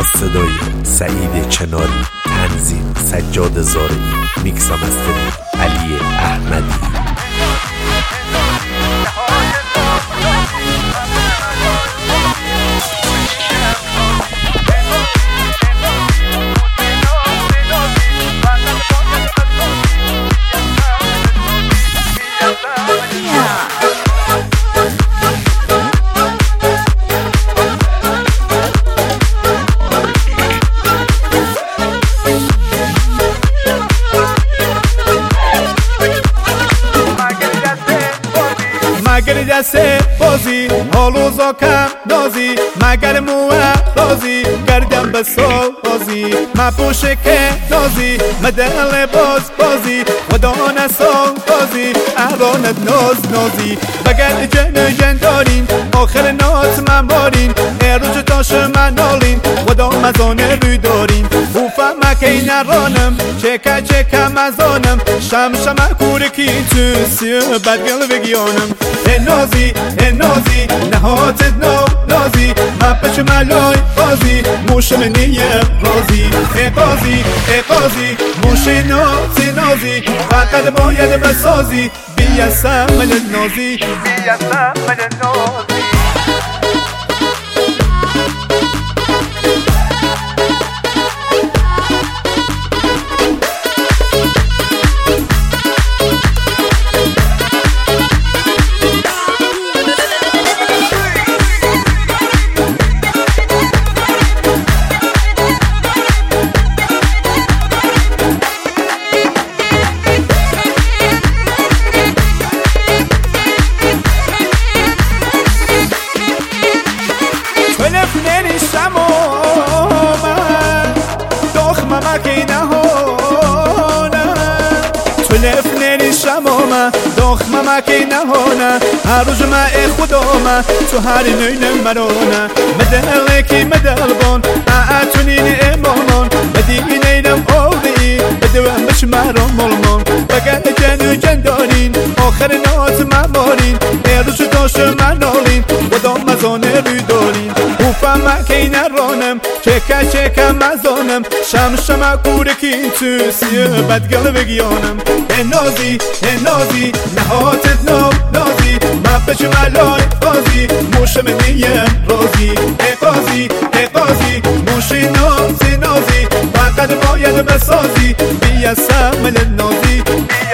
صدای سعید چناری، تنظیم سجاد زاری، میکس و مسترینگ علی احمدی. مگر جسه بازی حالو زاکم نازی مگر موه رازی گردم بسال بازی ما پوشه که نازی مدل بازی ودانه سال بازی احرانت نازی بگر جن دارین آخر ناز من بارین اروج تاش من نالین ودان مزانه روی دارین بوفا مکی نرانم چکه مزانم شم کورکی تو سی بدگل بگیانم نازی نهاتت نازی ما پچ ملای بازی موش منیه رازی قاضی موش نازی فقط باید بسازی بیا سمل نازی دخمه ما که نهانه هر روز ما خدامه تو هر نوین مرانه مدل کی مدل بان اعتونین امامان مدینینم آوری بدوم بش مرام ملمان بگر جن دارین آخر ناز ممارین روز داش من نالین ودام مزانه روی دارین بوفم ما که نرانم چکه مزانم شم کورکی تو سی بدگل بگیانم نازی نهاتت نازی ما پچ ملای بازی موش منیم رازی قاضی موش نازی فقط باید بسازی بیا سمل نازی